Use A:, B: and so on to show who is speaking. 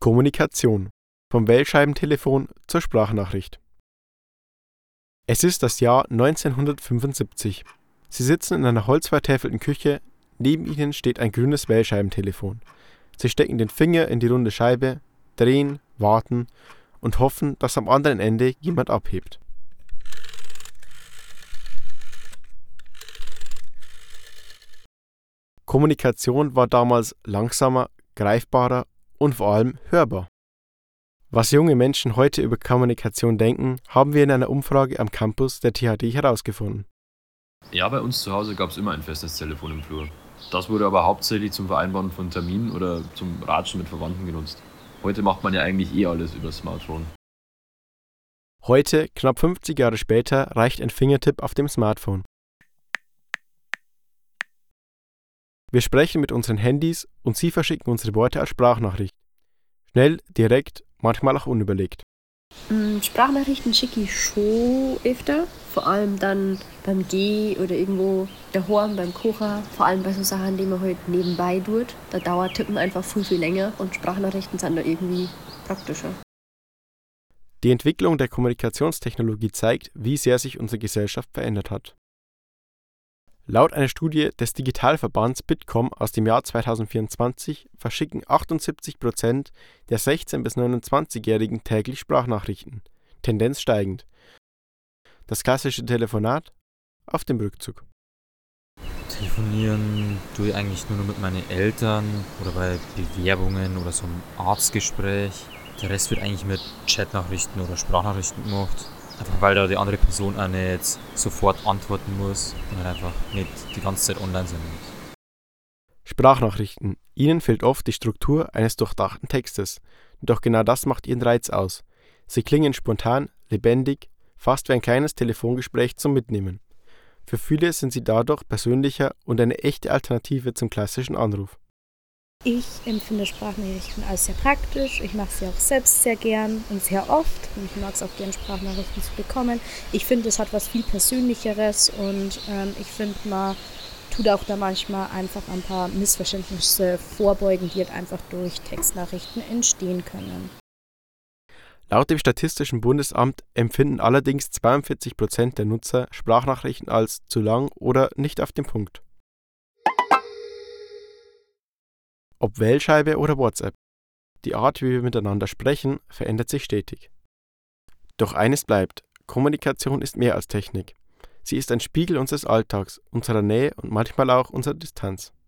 A: Kommunikation. Vom Wählscheibentelefon zur Sprachnachricht. Es ist das Jahr 1975. Sie sitzen in einer holzvertäfelten Küche, neben ihnen steht ein grünes Wählscheibentelefon. Sie stecken den Finger in die runde Scheibe, drehen, warten und hoffen, dass am anderen Ende jemand abhebt. Kommunikation war damals langsamer, greifbarer und vor allem hörbar. Was junge Menschen heute über Kommunikation denken, haben wir in einer Umfrage am Campus der THD herausgefunden.
B: Ja, bei uns zu Hause gab es immer ein festes Telefon im Flur. Das wurde aber hauptsächlich zum Vereinbaren von Terminen oder zum Ratschen mit Verwandten genutzt. Heute macht man ja eigentlich alles über das Smartphone.
A: Heute, knapp 50 Jahre später, reicht ein Fingertipp auf dem Smartphone. Wir sprechen mit unseren Handys und sie verschicken unsere Worte als Sprachnachricht. Schnell, direkt, manchmal auch unüberlegt.
C: Sprachnachrichten schicke ich schon öfter, vor allem dann beim Gehen oder irgendwo daheim beim Kochen, vor allem bei so Sachen, die man halt nebenbei tut. Da dauert Tippen einfach viel länger und Sprachnachrichten sind da irgendwie praktischer.
A: Die Entwicklung der Kommunikationstechnologie zeigt, wie sehr sich unsere Gesellschaft verändert hat. Laut einer Studie des Digitalverbands Bitkom aus dem Jahr 2024 verschicken 78% der 16- bis 29-Jährigen täglich Sprachnachrichten, Tendenz steigend. Das klassische Telefonat auf dem Rückzug.
D: Telefonieren tue ich eigentlich nur noch mit meinen Eltern oder bei Bewerbungen oder so einem Arztgespräch. Der Rest wird eigentlich mit Chatnachrichten oder Sprachnachrichten gemacht. Einfach weil da die andere Person auch nicht sofort antworten muss und halt einfach nicht die ganze Zeit online sein muss.
A: Sprachnachrichten. Ihnen fehlt oft die Struktur eines durchdachten Textes. Doch genau das macht ihren Reiz aus. Sie klingen spontan, lebendig, fast wie ein kleines Telefongespräch zum Mitnehmen. Für viele sind sie dadurch persönlicher und eine echte Alternative zum klassischen Anruf.
E: Ich empfinde Sprachnachrichten als sehr praktisch. Ich mache sie auch selbst sehr gern und sehr oft. Und ich mag es auch gern, Sprachnachrichten zu bekommen. Ich finde, es hat was viel Persönlicheres und ich finde, man tut auch da manchmal einfach ein paar Missverständnisse vorbeugen, die halt einfach durch Textnachrichten entstehen können.
A: Laut dem Statistischen Bundesamt empfinden allerdings 42% der Nutzer Sprachnachrichten als zu lang oder nicht auf den Punkt. Ob Wählscheibe oder WhatsApp. Die Art, wie wir miteinander sprechen, verändert sich stetig. Doch eines bleibt: Kommunikation ist mehr als Technik. Sie ist ein Spiegel unseres Alltags, unserer Nähe und manchmal auch unserer Distanz.